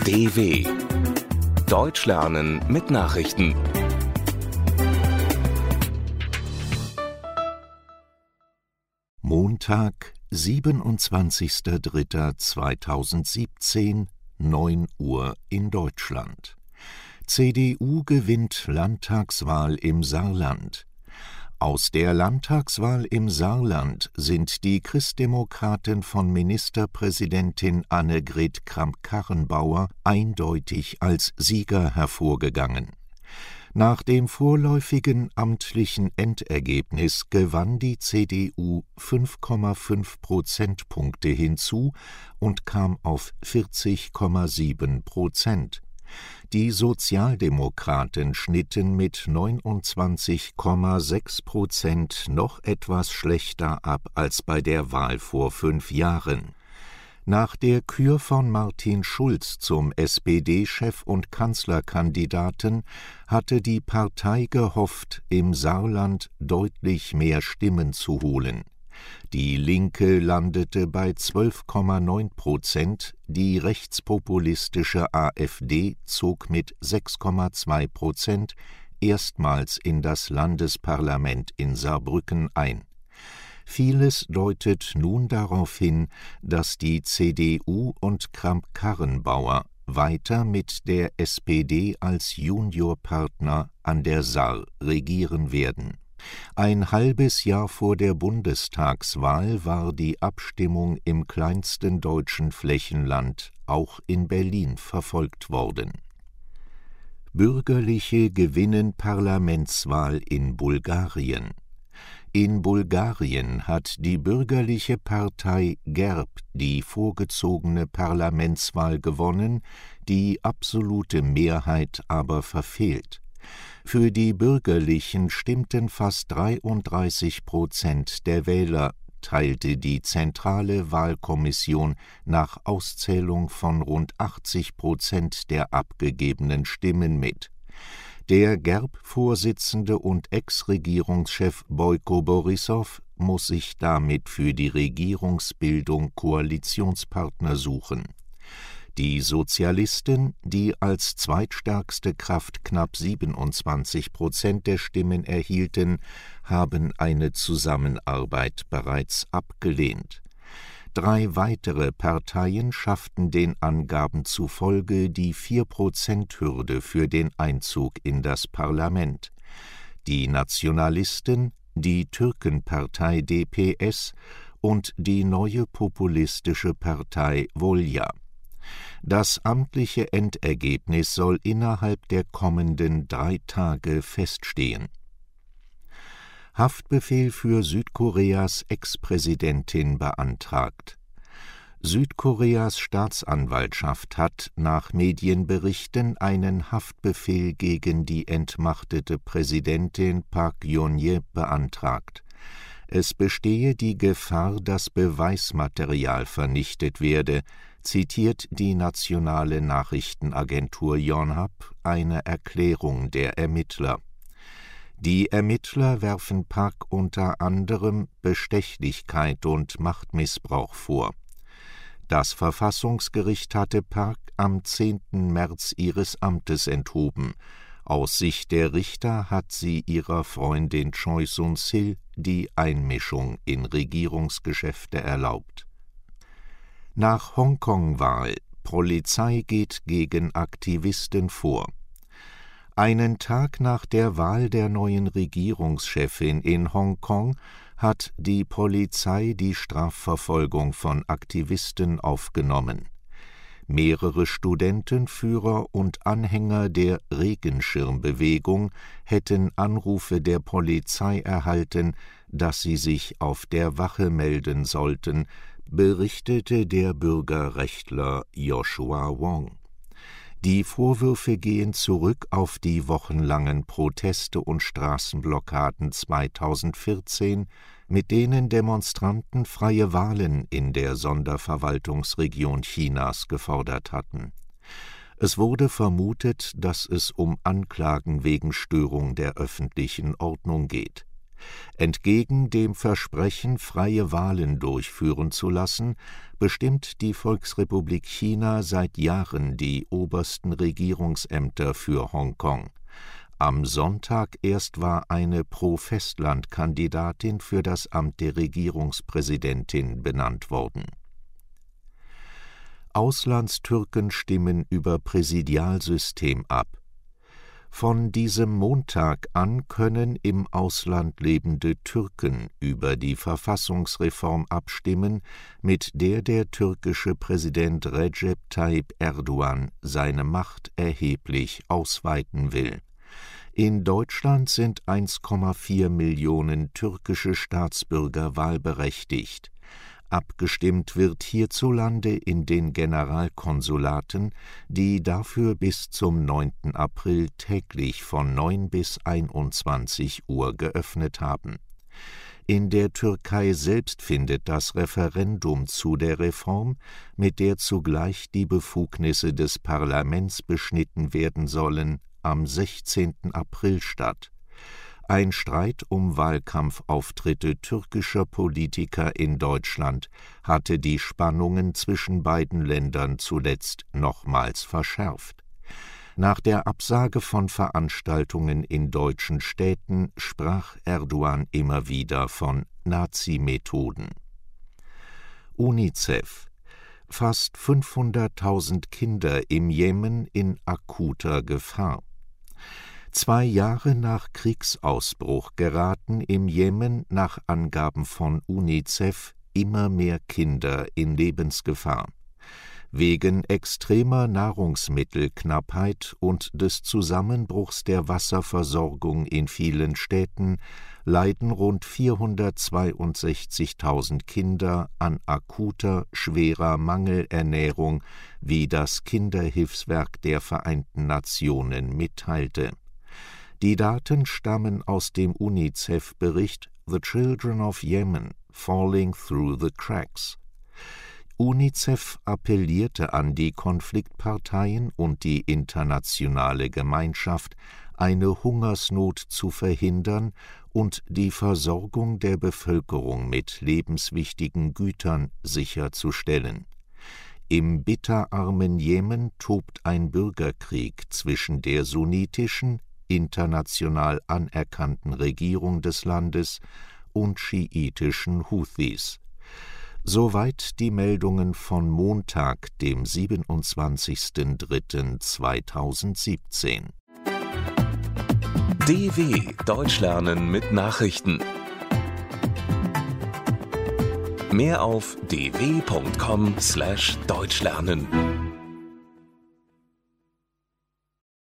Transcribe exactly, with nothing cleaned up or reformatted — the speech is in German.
D W Deutsch lernen mit Nachrichten. Montag, siebenundzwanzigster dritter zweitausendsiebzehn, neun Uhr in Deutschland. C D U gewinnt Landtagswahl im Saarland. Aus der Landtagswahl im Saarland sind die Christdemokraten von Ministerpräsidentin Annegret Kramp-Karrenbauer eindeutig als Sieger hervorgegangen. Nach dem vorläufigen amtlichen Endergebnis gewann die C D U fünf Komma fünf Prozentpunkte hinzu und kam auf vierzig Komma sieben Prozent. Die Sozialdemokraten schnitten mit neunundzwanzig Komma sechs Prozent noch etwas schlechter ab als bei der Wahl vor fünf Jahren. Nach der Kür von Martin Schulz zum S P D-Chef und Kanzlerkandidaten hatte die Partei gehofft, im Saarland deutlich mehr Stimmen zu holen. Die Linke landete bei zwölf Komma neun Prozent, die rechtspopulistische AfD zog mit sechs Komma zwei Prozent erstmals in das Landesparlament in Saarbrücken ein. Vieles deutet nun darauf hin, dass die C D U und Kramp-Karrenbauer weiter mit der S P D als Juniorpartner an der Saar regieren werden. Ein halbes Jahr vor der Bundestagswahl war die Abstimmung im kleinsten deutschen Flächenland, auch in Berlin, verfolgt worden. Bürgerliche gewinnen Parlamentswahl in Bulgarien. In Bulgarien hat die bürgerliche Partei GERB die vorgezogene Parlamentswahl gewonnen, die absolute Mehrheit aber verfehlt. Für die Bürgerlichen stimmten fast dreiunddreißig Prozent der Wähler, teilte die Zentrale Wahlkommission nach Auszählung von rund achtzig Prozent der abgegebenen Stimmen mit. Der GERB-Vorsitzende und Ex-Regierungschef Bojko Borissow muss sich damit für die Regierungsbildung Koalitionspartner suchen. Die Sozialisten, die als zweitstärkste Kraft knapp siebenundzwanzig Prozent der Stimmen erhielten, haben eine Zusammenarbeit bereits abgelehnt. Drei weitere Parteien schafften den Angaben zufolge die vier Prozent Hürde für den Einzug in das Parlament. Die Nationalisten, die Türkenpartei D P S und die neue populistische Partei Volja. Das amtliche Endergebnis soll innerhalb der kommenden drei Tage feststehen. Haftbefehl für Südkoreas Ex-Präsidentin beantragt. Südkoreas Staatsanwaltschaft hat nach Medienberichten einen Haftbefehl gegen die entmachtete Präsidentin Park Geun-hye beantragt. Es bestehe die Gefahr, dass Beweismaterial vernichtet werde, zitiert die nationale Nachrichtenagentur Yonhap eine Erklärung der Ermittler. Die Ermittler werfen Park unter anderem Bestechlichkeit und Machtmissbrauch vor. Das Verfassungsgericht hatte Park am zehnten März ihres Amtes enthoben. Aus Sicht der Richter hat sie ihrer Freundin Choi Soon-sil die Einmischung in Regierungsgeschäfte erlaubt. Nach Hongkong-Wahl: Polizei geht gegen Aktivisten vor. Einen Tag nach der Wahl der neuen Regierungschefin in Hongkong hat die Polizei die Strafverfolgung von Aktivisten aufgenommen. Mehrere Studentenführer und Anhänger der Regenschirmbewegung hätten Anrufe der Polizei erhalten, dass sie sich auf der Wache melden sollten, berichtete der Bürgerrechtler Joshua Wong. Die Vorwürfe gehen zurück auf die wochenlangen Proteste und Straßenblockaden zweitausendvierzehn, mit denen Demonstranten freie Wahlen in der Sonderverwaltungsregion Chinas gefordert hatten. Es wurde vermutet, dass es um Anklagen wegen Störung der öffentlichen Ordnung geht. Entgegen dem Versprechen, freie Wahlen durchführen zu lassen, bestimmt die Volksrepublik China seit Jahren die obersten Regierungsämter für Hongkong. Am Sonntag erst war eine Pro-Festland-Kandidatin für das Amt der Regierungspräsidentin benannt worden. Auslandstürken stimmen über Präsidialsystem ab. Von diesem Montag an können im Ausland lebende Türken über die Verfassungsreform abstimmen, mit der der türkische Präsident Recep Tayyip Erdogan seine Macht erheblich ausweiten will. In Deutschland sind eins Komma vier Millionen türkische Staatsbürger wahlberechtigt. Abgestimmt wird hierzulande in den Generalkonsulaten, die dafür bis zum neunten April täglich von neun bis einundzwanzig Uhr geöffnet haben. In der Türkei selbst findet das Referendum zu der Reform, mit der zugleich die Befugnisse des Parlaments beschnitten werden sollen, am sechzehnten April statt. Ein Streit um Wahlkampfauftritte türkischer Politiker in Deutschland hatte die Spannungen zwischen beiden Ländern zuletzt nochmals verschärft. Nach der Absage von Veranstaltungen in deutschen Städten sprach Erdogan immer wieder von Nazi-Methoden. UNICEF: Fast fünfhunderttausend Kinder im Jemen in akuter Gefahr. Zwei Jahre nach Kriegsausbruch geraten im Jemen nach Angaben von UNICEF immer mehr Kinder in Lebensgefahr. Wegen extremer Nahrungsmittelknappheit und des Zusammenbruchs der Wasserversorgung in vielen Städten leiden rund vierhundertzweiundsechzigtausend Kinder an akuter, schwerer Mangelernährung, wie das Kinderhilfswerk der Vereinten Nationen mitteilte. Die Daten stammen aus dem UNICEF-Bericht The Children of Yemen Falling Through the Cracks. UNICEF appellierte an die Konfliktparteien und die internationale Gemeinschaft, eine Hungersnot zu verhindern und die Versorgung der Bevölkerung mit lebenswichtigen Gütern sicherzustellen. Im bitterarmen Jemen tobt ein Bürgerkrieg zwischen der sunnitischen, international anerkannten Regierung des Landes und schiitischen Houthis. Soweit die Meldungen von Montag, dem siebenundzwanzigsten dritten zweitausendsiebzehn. D W Deutsch lernen mit Nachrichten. Mehr auf d w punkt com slash deutsch lernen.